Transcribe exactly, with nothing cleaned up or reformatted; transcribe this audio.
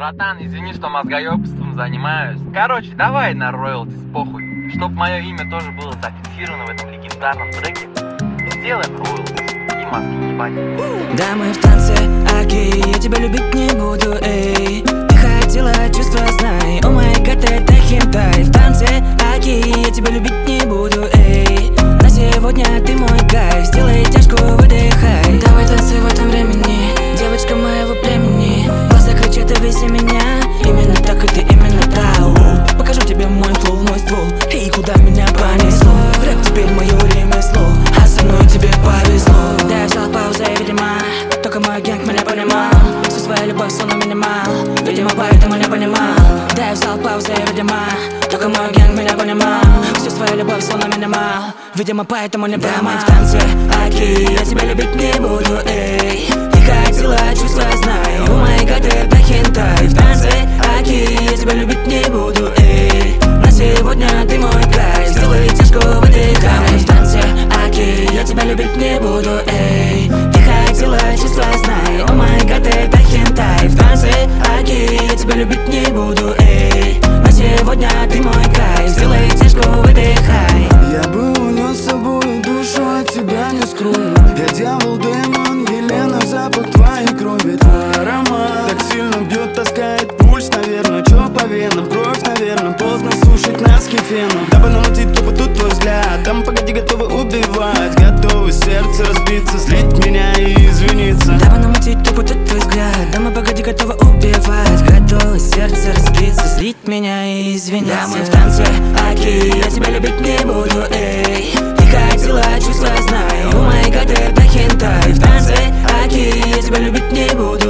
Братан, извини, что мозгоёбством занимаюсь. Короче, давай на роялтис, похуй. Чтоб мое имя тоже было зафиксировано в этом легендарном треке, сделаем роялтис и мозги не ебать. Да, мы в танце, окей, я тебя любить не буду, эй. Ты хотела чувства, знай, о май гад, это хентай. В танце, окей, я тебя любить не буду, эй. На сегодня ты мой кайф, сделай тяжку, выдыхай. Давай танцуй в этом времени, девочка моего племени. Глаза кричат, вези меня, именно так и ты, именно та. Покажу тебе мой флоу, мой ствол, эй, куда меня понесло. Рэп теперь мое ремесло, а со мной тебе повезло. Да, я взял паузу, видимо, только мой гэнг меня понимал. Всю свою любовь словно минимал, видимо, поэтому не понимал. Да, я взял паузу, видимо, только мой гэнг меня понимал. Всю свою любовь словно минимал, видимо, поэтому не понимал. Да, мы в танце, окей, я тебя любить не буду, эй. Ты хотела чувства, знай, о май гад, это хентай. В танце, окей, я тебя любить не буду, эй. На сегодня ты мой кайф, сделай тяжко, выдыхай. В танце, окей, я тебя любить не буду, эй. Ты хотела чувства, знай, о май гад, это хентай. В танце, окей, я тебя любить не буду, эй. На сегодня ты мой кайф, сделай тяжко, выдыхай. Я бы унес с собой душу, от тебя не скрою. Я дьявол, демон, Елена, запах твоей крови. Твой аромат так сильно бьет, таскает пульс, наверное. Чё по венам, кровь, наверное. Поздно сушить носки феном. Дабы намутить тупо тут твой взгляд. Там погоди, готовы убивать, готовы сердце разбиться, злить меня и извиниться. Дабы намутить тупо тут твой взгляд. Да мы погоди, готовы убивать, готовы сердце разбиться, злить меня и извиниться. Да, мы в танце, окей, я тебя любить не буду, эй. Ты хотела чувства, знай, о май гад, это хентай. В танце, окей, я тебя любить не буду,